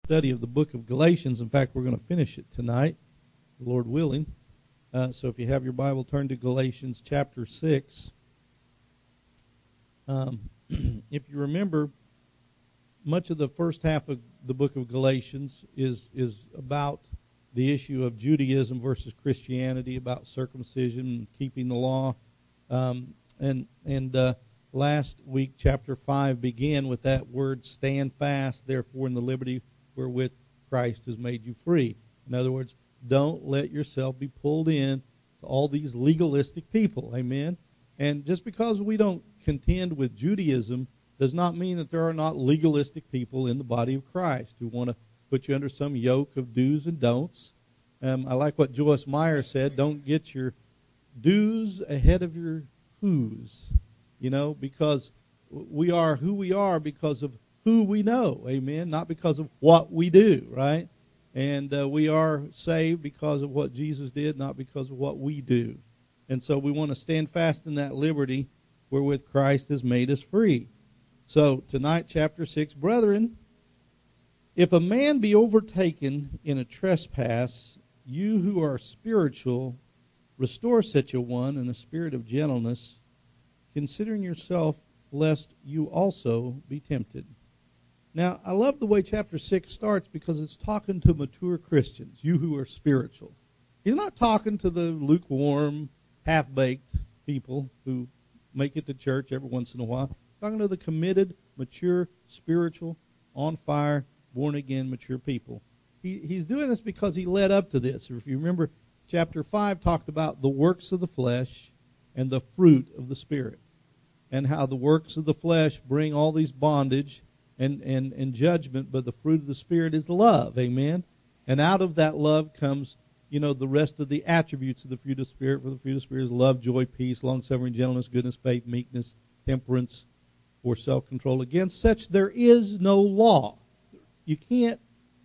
study of the book of Galatians. In fact, we're going to finish it tonight, the Lord willing. So if you have your Bible, turn to Galatians chapter 6. If you remember, much of the first half of the book of Galatians is about the issue of Judaism versus Christianity, about circumcision and keeping the law. Last week, chapter 5 began with that word, stand fast, therefore, in the liberty wherewith Christ has made you free. In other words, don't let yourself be pulled in to all these legalistic people. Amen? And just because we don't contend with Judaism does not mean that there are not legalistic people in the body of Christ who want to put you under some yoke of do's and don'ts. I like what Joyce Meyer said, don't get your do's ahead of your who's. You know, because we are who we are because of who we know, amen, not because of what we do, right? And we are saved because of what Jesus did, not because of what we do. And so we want to stand fast in that liberty wherewith Christ has made us free. So tonight, chapter 6, brethren, if a man be overtaken in a trespass, you who are spiritual, restore such a one in a spirit of gentleness, considering yourself, lest you also be tempted. Now, I love the way chapter 6 starts because it's talking to mature Christians, you who are spiritual. He's not talking to the lukewarm, half-baked people who make it to church every once in a while. He's talking to the committed, mature, spiritual, on-fire, born-again, mature people. He's doing this because he led up to this. If you remember, chapter 5 talked about the works of the flesh and the fruit of the Spirit, and how the works of the flesh bring all these bondage and judgment, but the fruit of the Spirit is love, amen? And out of that love comes, you know, the rest of the attributes of the fruit of the Spirit, for the fruit of the Spirit is love, joy, peace, long-suffering, gentleness, goodness, faith, meekness, temperance, or self-control. Against such there is no law. You can't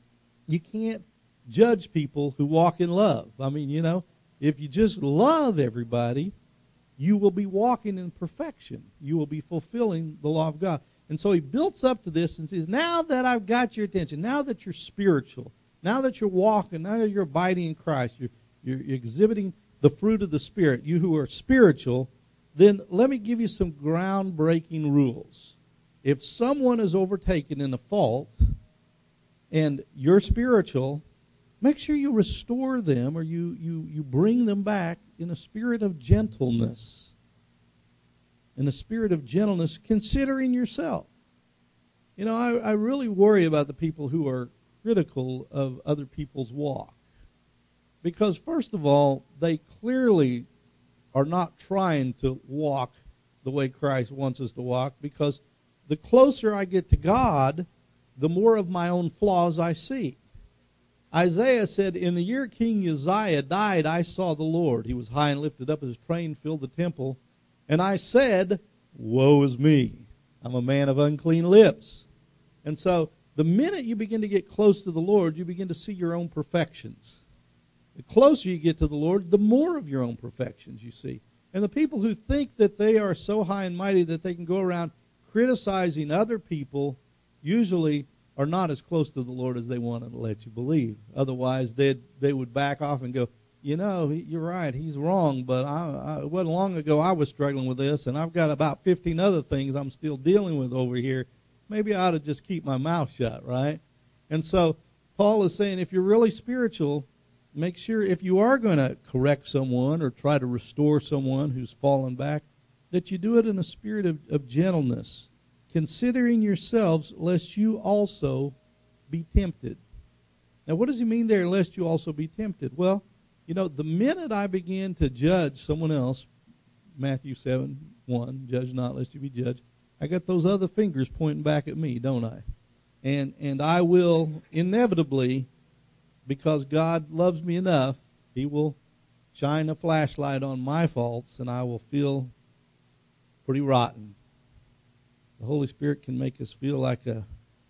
judge people who walk in love. I mean, you know, if you just love everybody, you will be walking in perfection. You will be fulfilling the law of God. And so he builds up to this and says, now that I've got your attention, now that you're spiritual, now that you're walking, now that you're abiding in Christ, you're exhibiting the fruit of the Spirit, you who are spiritual, then let me give you some groundbreaking rules. If someone is overtaken in a fault and you're spiritual, make sure you restore them, or you bring them back in a spirit of gentleness. In a spirit of gentleness, considering yourself. You know, I really worry about the people who are critical of other people's walk. Because, first of all, they clearly are not trying to walk the way Christ wants us to walk, because the closer I get to God, the more of my own flaws I see. Isaiah said, in the year King Uzziah died, I saw the Lord. He was high and lifted up, his train filled the temple. And I said, woe is me. I'm a man of unclean lips. And so the minute you begin to get close to the Lord, you begin to see your own perfections. The closer you get to the Lord, the more of your own perfections you see. And the people who think that they are so high and mighty that they can go around criticizing other people usually are not as close to the Lord as they want to let you believe. Otherwise, they would back off and go, you know, you're right, he's wrong, but it wasn't long ago I was struggling with this, and I've got about 15 other things I'm still dealing with over here. Maybe I ought to just keep my mouth shut, right? And so Paul is saying, if you're really spiritual, make sure if you are going to correct someone or try to restore someone who's fallen back, that you do it in a spirit of gentleness, considering yourselves, lest you also be tempted. Now, what does he mean there, lest you also be tempted? Well, you know, the minute I begin to judge someone else, Matthew 7:1, judge not lest you be judged, I got those other fingers pointing back at me, don't I? And I will inevitably, because God loves me enough, he will shine a flashlight on my faults, and I will feel pretty rotten. The Holy Spirit can make us feel like a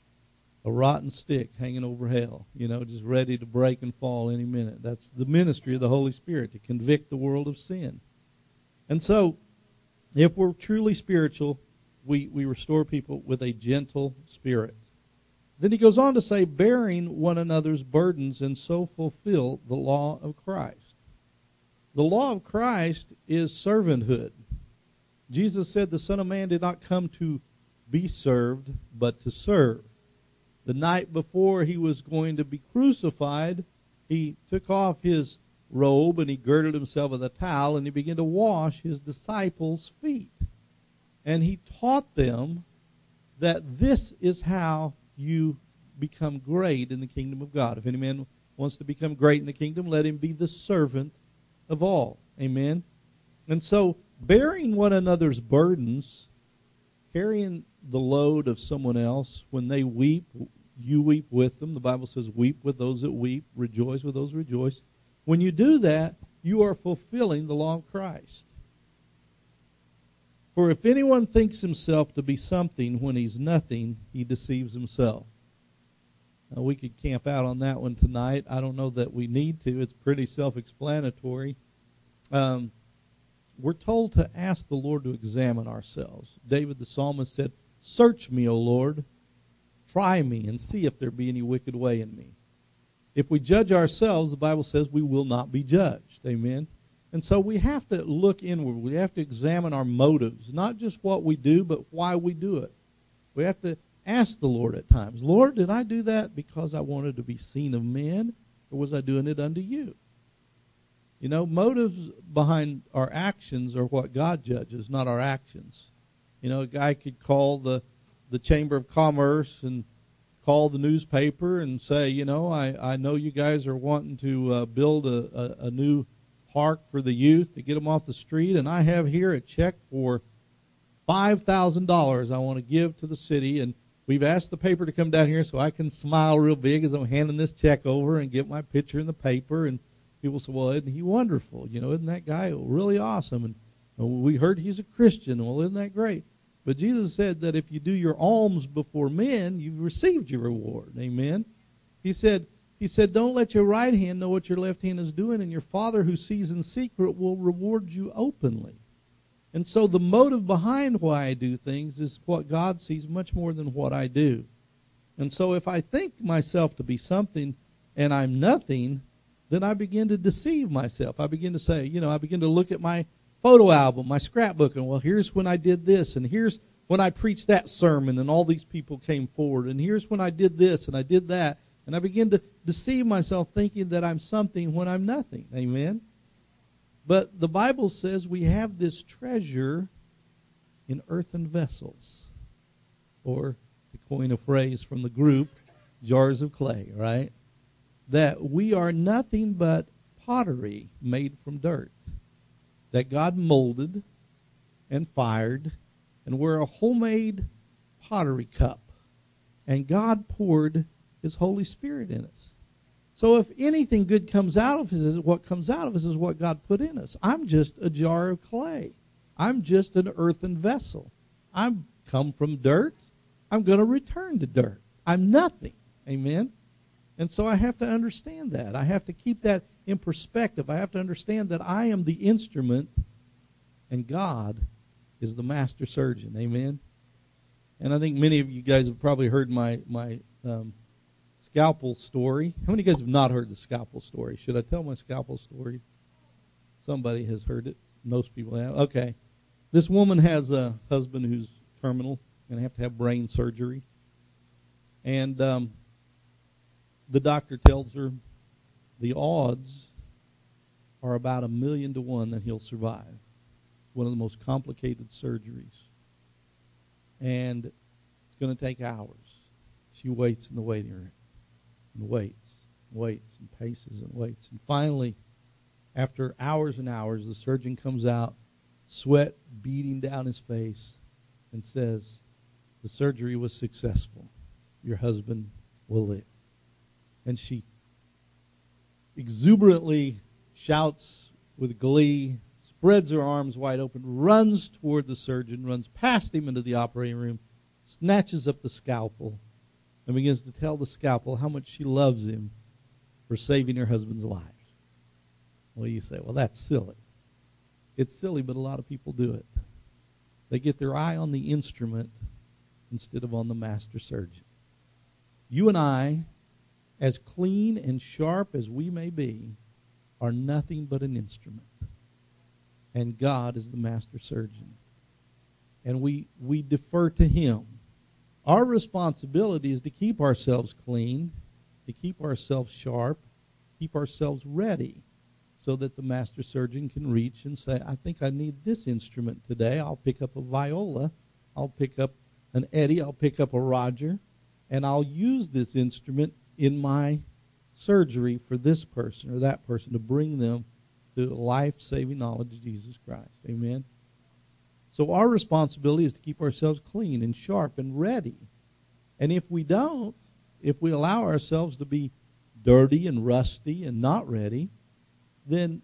rotten stick hanging over hell, you know, just ready to break and fall any minute. That's the ministry of the Holy Spirit, to convict the world of sin. And so, if we're truly spiritual, we restore people with a gentle spirit. Then he goes on to say, bearing one another's burdens and so fulfill the law of Christ. The law of Christ is servanthood. Jesus said the Son of Man did not come to be served, but to serve. The night before he was going to be crucified, he took off his robe and he girded himself with a towel and he began to wash his disciples' feet. And he taught them that this is how you become great in the kingdom of God. If any man wants to become great in the kingdom, let him be the servant of all. Amen? And so, bearing one another's burdens, carrying the load of someone else, when they weep, you weep with them. The Bible says, weep with those that weep, rejoice with those who rejoice. When you do that, you are fulfilling the law of Christ. For if anyone thinks himself to be something when he's nothing, he deceives himself. Now, we could camp out on that one tonight. I don't know that we need to. It's pretty self-explanatory. We're told to ask the Lord to examine ourselves. David the psalmist said, search me, O Lord. Try me and see if there be any wicked way in me. If we judge ourselves, the Bible says we will not be judged. Amen? And so we have to look inward. We have to examine our motives, not just what we do, but why we do it. We have to ask the Lord at times, Lord, did I do that because I wanted to be seen of men, or was I doing it unto you? You know, motives behind our actions are what God judges, not our actions. You know, a guy could call the Chamber of Commerce and call the newspaper and say, you know, I know you guys are wanting to build a new park for the youth to get them off the street, and I have here a check for $5,000 I want to give to the city, and we've asked the paper to come down here so I can smile real big as I'm handing this check over and get my picture in the paper. And people say, well, isn't he wonderful? You know, isn't that guy really awesome? And we heard he's a Christian. Well, isn't that great? But Jesus said that if you do your alms before men, you've received your reward. Amen? He said, don't let your right hand know what your left hand is doing, and your Father who sees in secret will reward you openly. And so the motive behind why I do things is what God sees much more than what I do. And so if I think myself to be something and I'm nothing, then I begin to deceive myself. I begin to say, you know, I begin to look at my photo album, my scrapbook, and well, here's when I did this, and here's when I preached that sermon, and all these people came forward, and here's when I did this, and I did that. And I begin to deceive myself thinking that I'm something when I'm nothing. Amen? But the Bible says we have this treasure in earthen vessels. Or, to coin a phrase from the group, jars of clay, right? That we are nothing but pottery made from dirt. That God molded and fired, and we're a homemade pottery cup. And God poured His Holy Spirit in us. So if anything good comes out of us, what comes out of us is what God put in us. I'm just a jar of clay. I'm just an earthen vessel. I'm come from dirt. I'm going to return to dirt. I'm nothing. Amen? And so I have to understand that. I have to keep that in perspective. I have to understand that I am the instrument and God is the master surgeon. Amen? And I think many of you guys have probably heard my scalpel story. How many of you guys have not heard the scalpel story? Should I tell my scalpel story? Somebody has heard it. Most people have. Okay. This woman has a husband who's terminal and have to have brain surgery. And the doctor tells her the odds are about 1,000,000 to 1 that he'll survive. One of the most complicated surgeries. And it's going to take hours. She waits in the waiting room. And waits and paces and waits. And finally, after hours and hours, the surgeon comes out, sweat beating down his face, and says, the surgery was successful. Your husband will live. And she exuberantly shouts with glee, spreads her arms wide open, runs toward the surgeon, runs past him into the operating room, snatches up the scalpel, and begins to tell the scalpel how much she loves him for saving her husband's life. Well, you say, well, that's silly. It's silly, but a lot of people do it. They get their eye on the instrument instead of on the master surgeon. You and I, as clean and sharp as we may be, are nothing but an instrument. And God is the master surgeon. And we defer to Him. Our responsibility is to keep ourselves clean, to keep ourselves sharp, keep ourselves ready, so that the master surgeon can reach and say, I think I need this instrument today. I'll pick up a viola. I'll pick up an Eddie. I'll pick up a Roger. And I'll use this instrument in my surgery for this person or that person to bring them to life-saving knowledge of Jesus Christ. Amen? So our responsibility is to keep ourselves clean and sharp and ready. And if we don't, if we allow ourselves to be dirty and rusty and not ready, then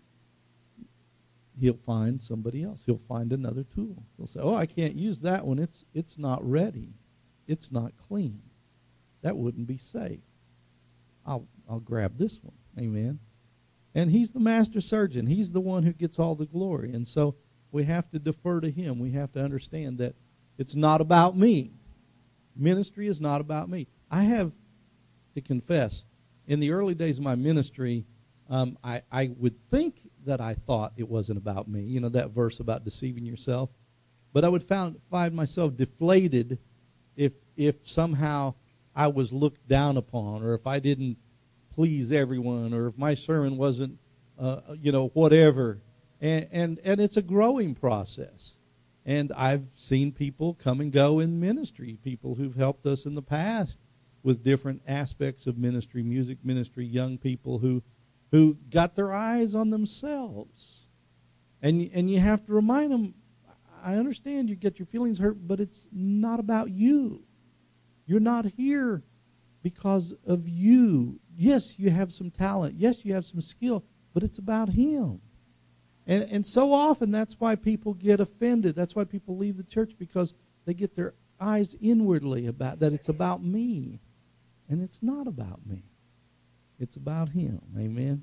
He'll find somebody else. He'll find another tool. He'll say, oh, I can't use that one. It's not ready. It's not clean. That wouldn't be safe. I'll grab this one. Amen. And He's the master surgeon. He's the one who gets all the glory. And so we have to defer to Him. We have to understand that it's not about me. Ministry is not about me. I have to confess, in the early days of my ministry, I would think that I thought it wasn't about me. You know, that verse about deceiving yourself. But I would find myself deflated if somehow I was looked down upon, or if I didn't please everyone, or if my sermon wasn't, whatever. And it's a growing process. And I've seen people come and go in ministry, people who've helped us in the past with different aspects of ministry, music ministry, young people who got their eyes on themselves. And you have to remind them, I understand you get your feelings hurt, but it's not about you. You're not here because of you. Yes, you have some talent. Yes, you have some skill, but it's about Him. And so often that's why people get offended. That's why people leave the church, because they get their eyes inwardly about that it's about me. And it's not about me. It's about Him. Amen.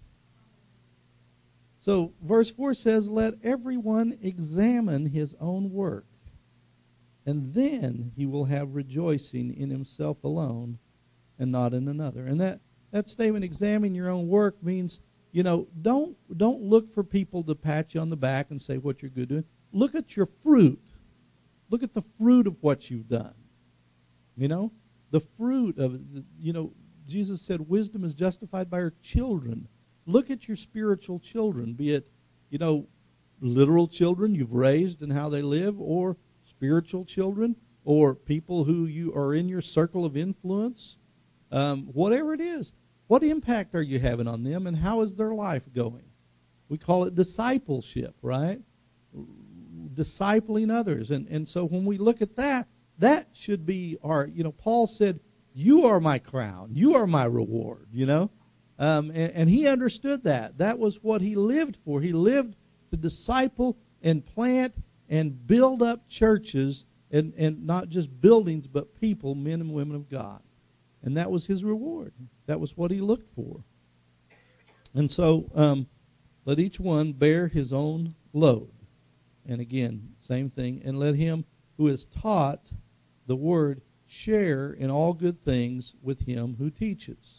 So verse 4 says, let everyone examine his own work, and then he will have rejoicing in himself alone and not in another. And that statement, examine your own work, means, don't look for people to pat you on the back and say what you're good doing. Look at your fruit. Look at the fruit of what you've done. The fruit of, Jesus said wisdom is justified by her children. Look at your spiritual children, be it, literal children you've raised and how they live, or spiritual children, or people who you are in your circle of influence. Whatever it is, what impact are you having on them, and how is their life going? We call it discipleship, right? Discipling others. And so when we look at that, that should be our, Paul said, you are my crown. You are my reward, And he understood that. That was what he lived for. He lived to disciple and plant and build up churches, and not just buildings, but people, men and women of God. And that was his reward. That was what he looked for. And so let each one bear his own load. And again, same thing. And let him who is taught the word share in all good things with him who teaches.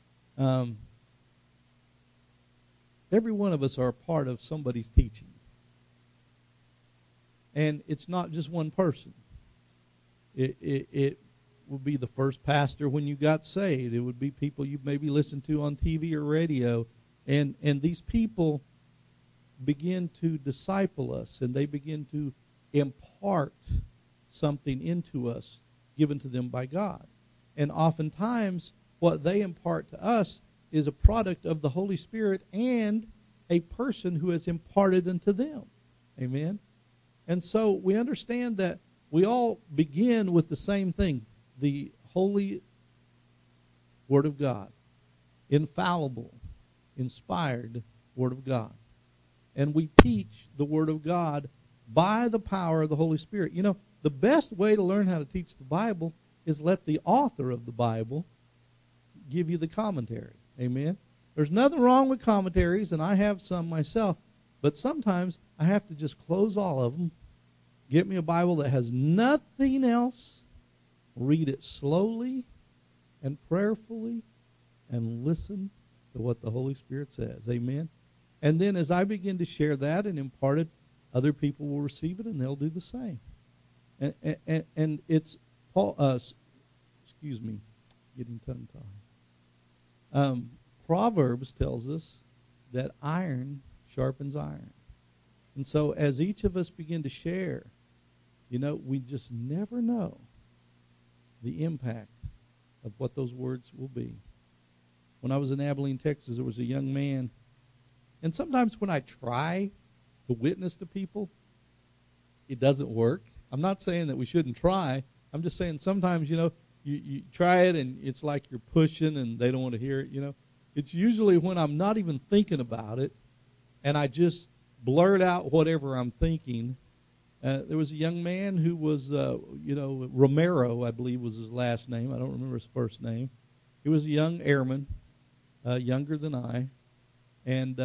Every one of us are a part of somebody's teaching. And it's not just one person. It would be the first pastor when you got saved. It would be people you maybe listened to on TV or radio. And these people begin to disciple us, and they begin to impart something into us given to them by God. And oftentimes what they impart to us is a product of the Holy Spirit and a person who has imparted unto them. Amen? And so we understand that we all begin with the same thing, the Holy Word of God, infallible, inspired Word of God. And we teach the Word of God by the power of the Holy Spirit. The best way to learn how to teach the Bible is let the author of the Bible give you the commentary. Amen? There's nothing wrong with commentaries, and I have some myself, but sometimes I have to just close all of them, get me a Bible that has nothing else, read it slowly, and prayerfully and listen to what the Holy Spirit says. Amen? And then as I begin to share that and impart it, other people will receive it and they'll do the same. And it's Paul. Excuse me, getting tongue-tied. Proverbs tells us that iron sharpens iron. And so as each of us begin to share, we just never know the impact of what those words will be. When I was in Abilene, Texas, there was a young man, and sometimes when I try to witness to people, it doesn't work. I'm not saying that we shouldn't try. I'm just saying sometimes, you try it and it's like you're pushing and they don't want to hear it, It's usually when I'm not even thinking about it and I just blurt out whatever I'm thinking. There was a young man who was, Romero, I believe was his last name. I don't remember his first name. He was a young airman, younger than I. And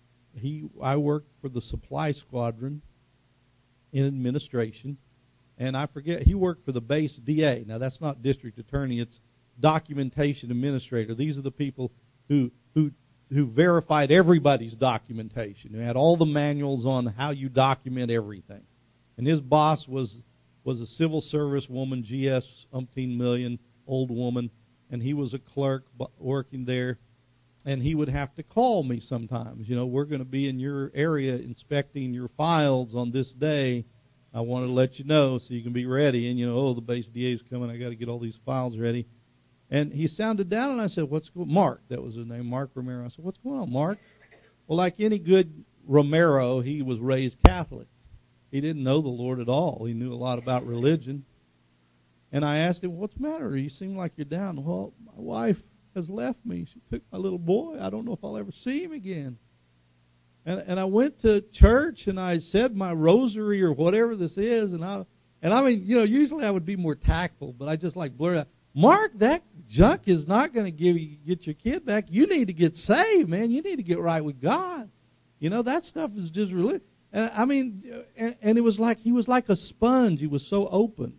I worked for the supply squadron in administration. And I forget, he worked for the base DA. Now, that's not district attorney. It's documentation administrator. These are the people who verified everybody's documentation, who had all the manuals on how you document everything. And his boss was a civil service woman, GS umpteen million, old woman, and he was a clerk working there. And he would have to call me sometimes. We're going to be in your area inspecting your files on this day. I want to let you know so you can be ready. And, the base DA is coming. I got to get all these files ready. And he sounded down, and I said, what's going on? Mark, that was his name, Mark Romero. I said, what's going on, Mark? Well, like any good Romero, he was raised Catholic. He didn't know the Lord at all. He knew a lot about religion. And I asked him, what's the matter? You seem like you're down. Well, my wife has left me. She took my little boy. I don't know if I'll ever see him again. And I went to church, and I said my rosary or whatever this is, and I mean, usually I would be more tactful, but I just blurt out, Mark, that junk is not going to get your kid back. You need to get saved, man. You need to get right with God. That stuff is just religion. And I mean, and it was like he was like a sponge. He was so open.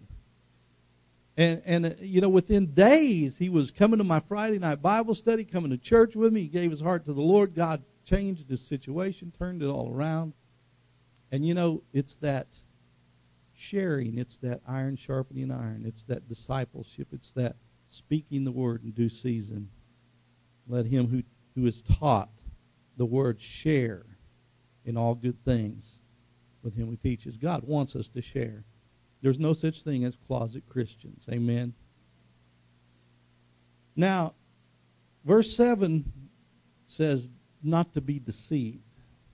And within days, he was coming to my Friday night Bible study, coming to church with me. He gave his heart to the Lord. God changed his situation, turned it all around. And, it's that sharing. It's that iron sharpening iron. It's that discipleship. It's that speaking the word in due season. Let him who is taught the word share in all good things with him who teaches. God wants us to share. There's no such thing as closet Christians. Amen. Now, verse 7 says not to be deceived.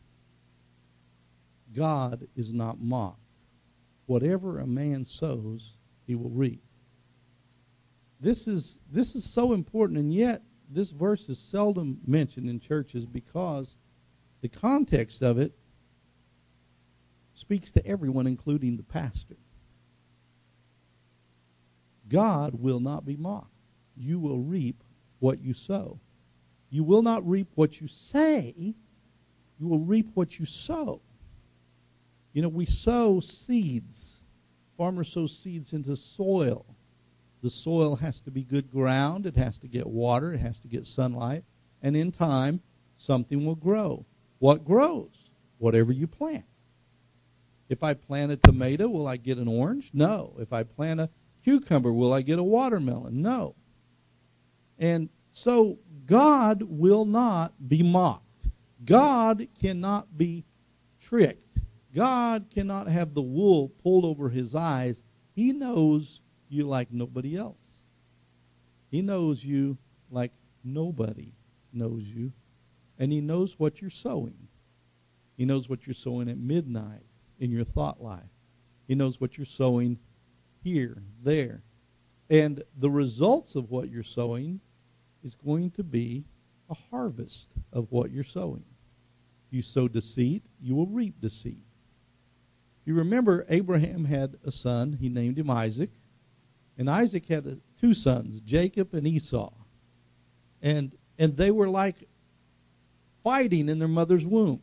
God is not mocked. Whatever a man sows, he will reap. This is so important, and yet this verse is seldom mentioned in churches because the context of it speaks to everyone, including the pastor. God will not be mocked. You will reap what you sow. You will not reap what you say. You will reap what you sow. We sow seeds. Farmers sow seeds into soil. The soil has to be good ground. It has to get water. It has to get sunlight. And in time, something will grow. What grows? Whatever you plant. If I plant a tomato, will I get an orange? No. If I plant a cucumber, will I get a watermelon? No. And so God will not be mocked. God cannot be tricked. God cannot have the wool pulled over his eyes. He knows you like nobody else. He knows you like nobody knows you. And he knows what you're sowing. He knows what you're sowing at midnight in your thought life. He knows what you're sowing here, there. And the results of what you're sowing is going to be a harvest of what you're sowing. If you sow deceit, you will reap deceit. You remember Abraham had a son. He named him Isaac. And Isaac had two sons, Jacob and Esau. And they were like fighting in their mother's womb.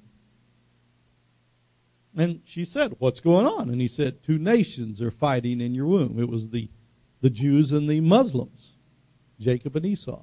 And she said, what's going on? And he said, two nations are fighting in your womb. It was the Jews and the Muslims. Jacob and Esau.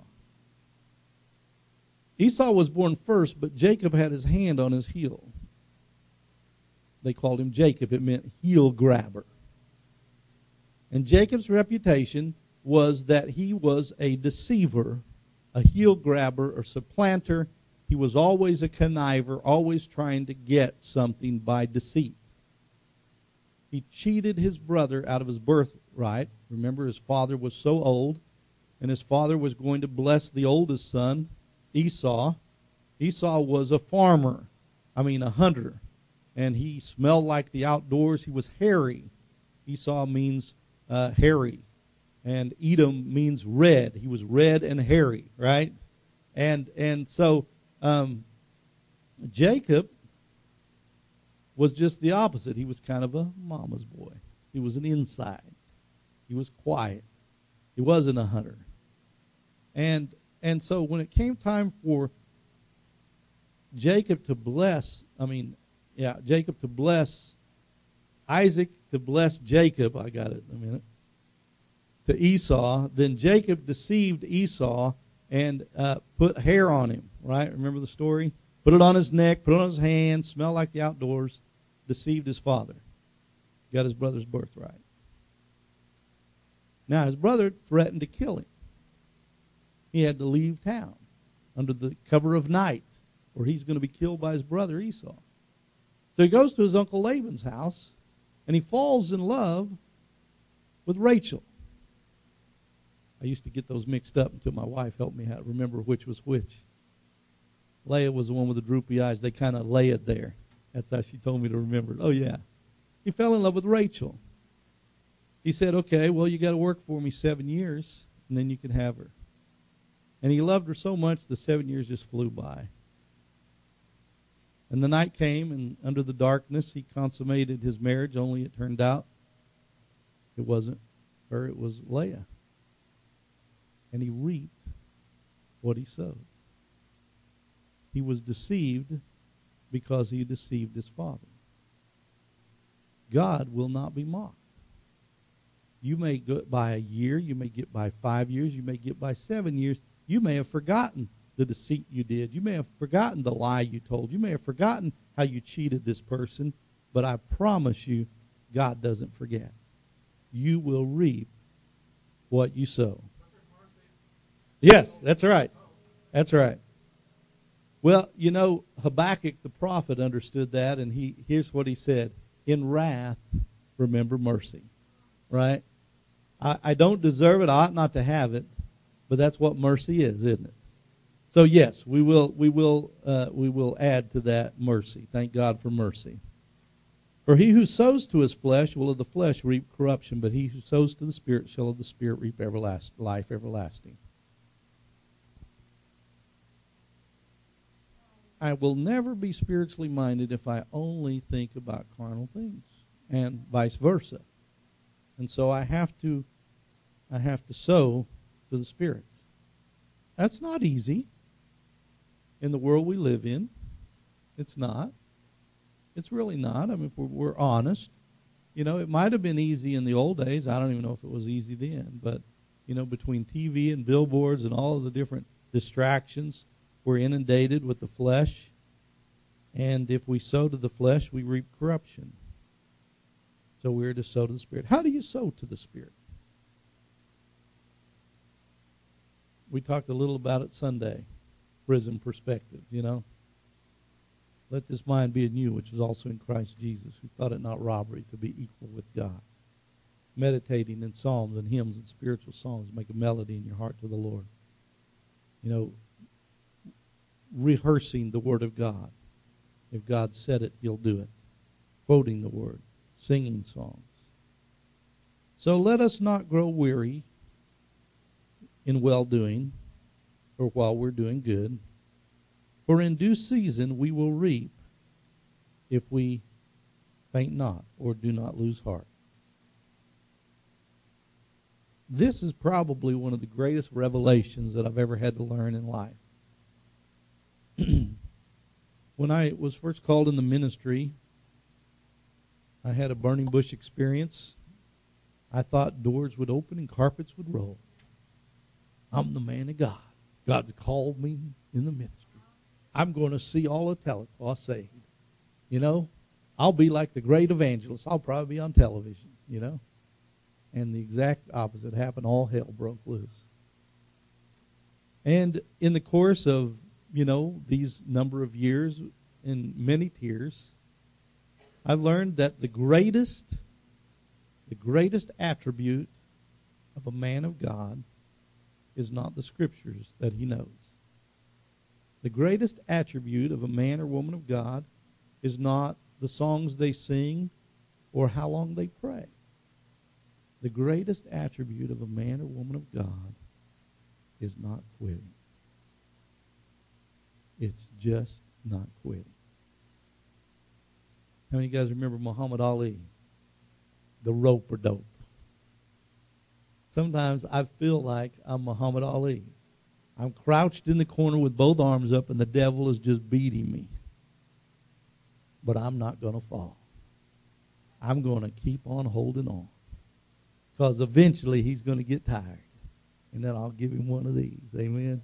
Esau was born first, but Jacob had his hand on his heel. They called him Jacob. It meant heel grabber. And Jacob's reputation was that he was a deceiver, a heel grabber or supplanter. He was always a conniver, always trying to get something by deceit. He cheated his brother out of his birthright. Remember, his father was so old, and his father was going to bless the oldest son, Esau. Esau was a farmer, a hunter, and he smelled like the outdoors. He was hairy. Esau means hairy, and Edom means red. He was red and hairy, right? And so Jacob was just the opposite. He was kind of a mama's boy. He was an inside. He was quiet. He wasn't a hunter. And so when it came time for Jacob to bless Isaac to bless Jacob, I got it in a minute, to Esau, then Jacob deceived Esau and put hair on him, right? Remember the story? Put it on his neck, put it on his hands, smelled like the outdoors, deceived his father. Got his brother's birthright. Now, his brother threatened to kill him. He had to leave town under the cover of night, or he's going to be killed by his brother Esau. So he goes to his uncle Laban's house, and he falls in love with Rachel. I used to get those mixed up until my wife helped me out remember which was which. Leah was the one with the droopy eyes. They kind of lay it there. That's how she told me to remember it. Oh, yeah. He fell in love with Rachel. He said, okay, well, you got to work for me 7 years, and then you can have her. And he loved her so much, the 7 years just flew by. And the night came, and under the darkness, he consummated his marriage, only it turned out it wasn't her, it was Leah. And he reaped what he sowed. He was deceived because he deceived his father. God will not be mocked. You may get by a year, you may get by 5 years, you may get by 7 years. You may have forgotten the deceit you did. You may have forgotten the lie you told. You may have forgotten how you cheated this person. But I promise you, God doesn't forget. You will reap what you sow. Yes, that's right. That's right. Well, Habakkuk the prophet understood that, and here's what he said. In wrath, remember mercy. Right? I don't deserve it. I ought not to have it. But that's what mercy is, isn't it? So yes, we will add to that mercy. Thank God for mercy. For he who sows to his flesh will of the flesh reap corruption, but he who sows to the Spirit shall of the Spirit reap life everlasting. I will never be spiritually minded if I only think about carnal things, and vice versa. And so I have to sow to the Spirit. That's not easy in the world we live in. It's not. It's really not. If we're honest, it might have been easy in the old days. I don't even know if it was easy then. But, between TV and billboards and all of the different distractions, we're inundated with the flesh. And if we sow to the flesh, we reap corruption. So we're to sow to the Spirit. How do you sow to the Spirit? We talked a little about it Sunday. Prism perspective, Let this mind be in you, which is also in Christ Jesus, who thought it not robbery to be equal with God. Meditating in psalms and hymns and spiritual songs, make a melody in your heart to the Lord. Rehearsing the Word of God. If God said it, He'll do it. Quoting the Word. Singing songs. So let us not grow weary in well-doing, or while we're doing good. For in due season we will reap if we faint not or do not lose heart. This is probably one of the greatest revelations that I've ever had to learn in life. When I was first called in the ministry, I had a burning bush experience. I thought doors would open and carpets would roll. I'm the man of God. God's called me in the ministry. I'm going to see all of Tahlequah saved. You know, I'll be like the great evangelist. I'll probably be on television, you know. And the exact opposite happened. All hell broke loose. And in the course of, you know, these number of years and many tears, I've learned that the greatest attribute of a man of God is not the scriptures that he knows. The greatest attribute of a man or woman of God is not the songs they sing or how long they pray. The greatest attribute of a man or woman of God is not quitting. It's just not quitting. How many of you guys remember Muhammad Ali? The rope-a-dope. Sometimes I feel like I'm Muhammad Ali. I'm crouched in the corner with both arms up and the devil is just beating me. But I'm not going to fall. I'm going to keep on holding on. Because eventually he's going to get tired. And then I'll give him one of these. Amen.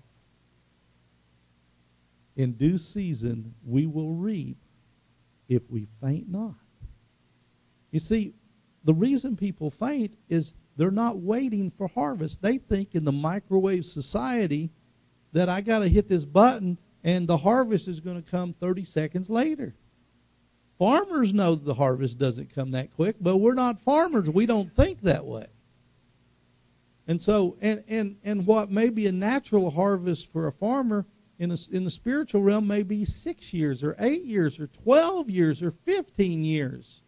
In due season we will reap if we faint not. You see, the reason people faint is they're not waiting for harvest. They think in the microwave society that I got to hit this button and the harvest is going to come 30 seconds later. Farmers know the harvest doesn't come that quick, but we're not farmers. We don't think that way. And so, and what may be a natural harvest for a farmer in the spiritual realm may be 6 years or 8 years or 12 years or 15 years.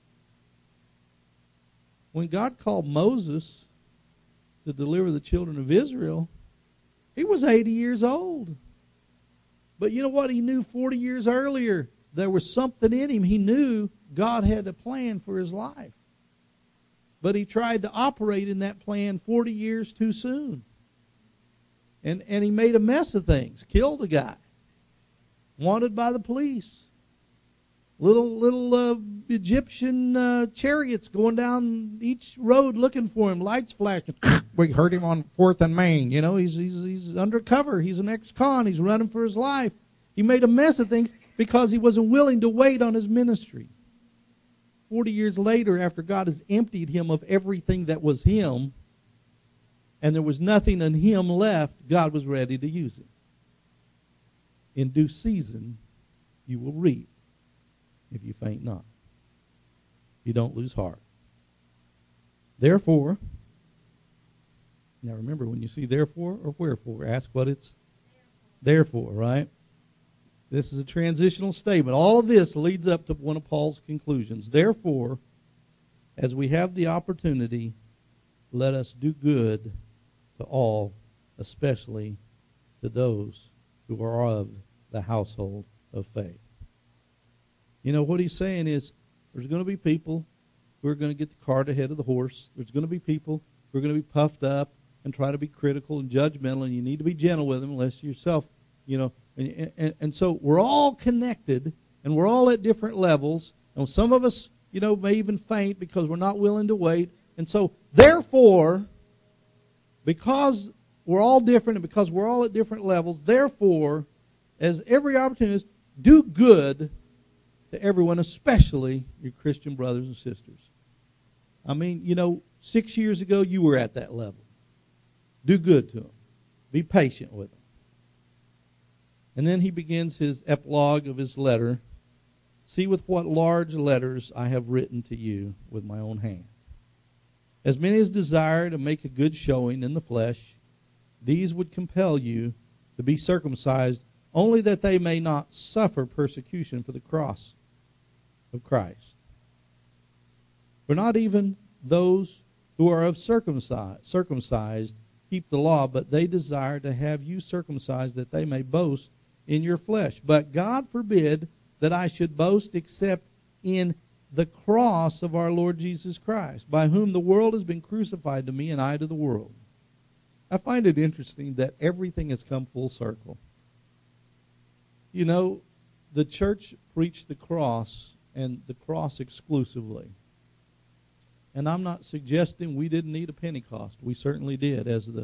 When God called Moses to deliver the children of Israel, he was 80 years old. But you know what? He knew 40 years earlier there was something in him. He knew God had a plan for his life. But he tried to operate in that plan 40 years too soon. And he made a mess of things. Killed a guy. Wanted by the police. Little Egyptian chariots going down each road looking for him. Lights flashing. We heard him on 4th and Main. You know, he's undercover. He's an ex-con. He's running for his life. He made a mess of things because he wasn't willing to wait on his ministry. 40 years later, after God has emptied him of everything that was him, and there was nothing in him left, God was ready to use him. In due season, you will reap if you faint not. You don't lose heart. Therefore, now remember, when you see therefore or wherefore, ask what it's therefore, right? This is a transitional statement. All of this leads up to one of Paul's conclusions. Therefore, as we have the opportunity, let us do good to all, especially to those who are of the household of faith. You know, what he's saying is there's going to be people who are going to get the cart ahead of the horse. There's going to be people who are going to be puffed up and try to be critical and judgmental, and you need to be gentle with them unless yourself, you know. And so we're all connected, and we're all at different levels. And some of us, you know, may even faint because we're not willing to wait. And so, therefore, because we're all different and because we're all at different levels, therefore, as every opportunity is, do good to everyone, especially your Christian brothers and sisters. I mean, you know, 6 years ago, you were at that level. Do good to them. Be patient with them. And then he begins his epilogue of his letter. See with what large letters I have written to you with my own hand. As many as desire to make a good showing in the flesh, these would compel you to be circumcised, only that they may not suffer persecution for the cross of Christ. For not even those who are of circumcised keep the law, but they desire to have you circumcised, that they may boast in your flesh. But God forbid that I should boast except in the cross of our Lord Jesus Christ, by whom the world has been crucified to me and I to the world. I find it interesting that everything has come full circle. You know, the church preached the cross, and the cross exclusively. And I'm not suggesting we didn't need a Pentecost. We certainly did, as the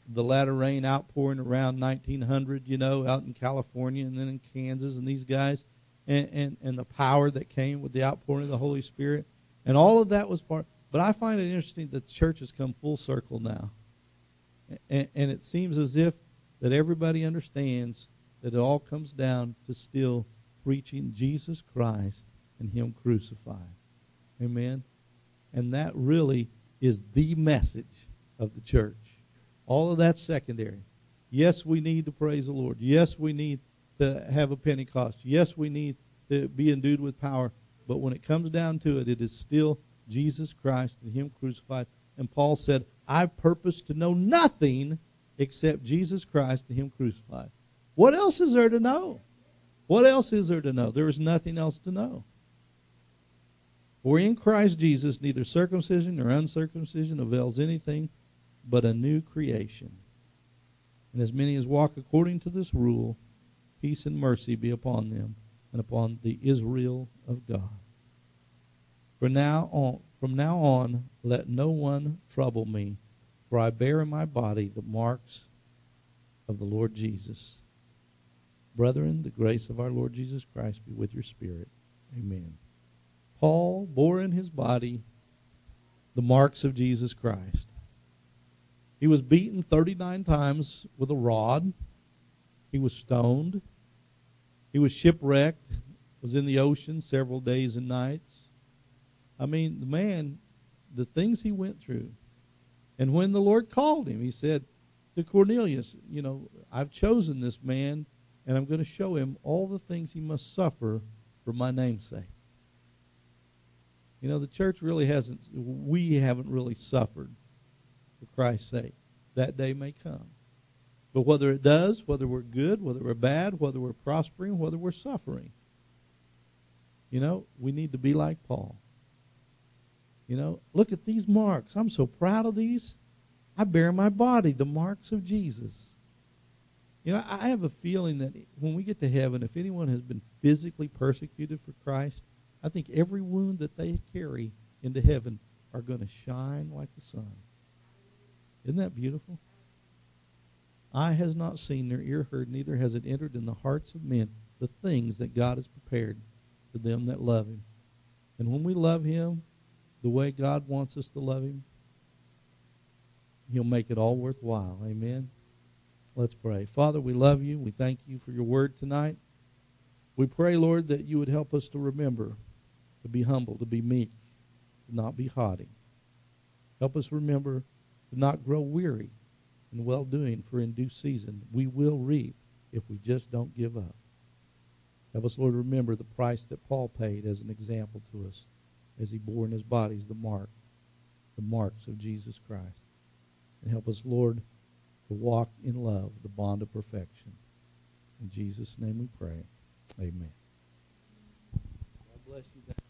the latter rain outpouring around 1900, out in California and then in Kansas, and these guys, and the power that came with the outpouring of the Holy Spirit. And all of that was part. But I find it interesting that the church has come full circle now. And it seems as if that everybody understands that it all comes down to still preaching Jesus Christ and Him crucified. Amen? And that really is the message of the church. All of that's secondary. Yes, we need to praise the Lord. Yes, we need to have a Pentecost. Yes, we need to be endued with power. But when it comes down to it, it is still Jesus Christ and Him crucified. And Paul said, I purpose to know nothing except Jesus Christ and Him crucified. What else is there to know? What else is there to know? There is nothing else to know. For in Christ Jesus, neither circumcision nor uncircumcision avails anything, but a new creation. And as many as walk according to this rule, peace and mercy be upon them and upon the Israel of God. From now on, let no one trouble me, for I bear in my body the marks of the Lord Jesus. Brethren, the grace of our Lord Jesus Christ be with your spirit. Amen. Paul bore in his body the marks of Jesus Christ. He was beaten 39 times with a rod. He was stoned. He was shipwrecked, was in the ocean several days and nights. I mean, the man, the things he went through. And when the Lord called him, He said to Cornelius, I've chosen this man, and I'm going to show him all the things he must suffer for my name's sake. The church really we haven't really suffered for Christ's sake. That day may come. But whether it does, whether we're good, whether we're bad, whether we're prospering, whether we're suffering, we need to be like Paul. Look at these marks. I'm so proud of these. I bear in my body the marks of Jesus. I have a feeling that when we get to heaven, if anyone has been physically persecuted for Christ, I think every wound that they carry into heaven are going to shine like the sun. Isn't that beautiful? Eye has not seen, nor ear heard, neither has it entered in the hearts of men the things that God has prepared for them that love Him. And when we love Him the way God wants us to love Him, He'll make it all worthwhile. Amen? Let's pray. Father, we love You. We thank You for Your word tonight. We pray, Lord, that You would help us to remember to be humble, to be meek, to not be haughty. Help us remember to not grow weary in well-doing, for in due season we will reap if we just don't give up. Help us, Lord, remember the price that Paul paid as an example to us as he bore in his bodies the marks of Jesus Christ. And help us, Lord, to walk in love, the bond of perfection. In Jesus' name we pray. Amen. God bless you.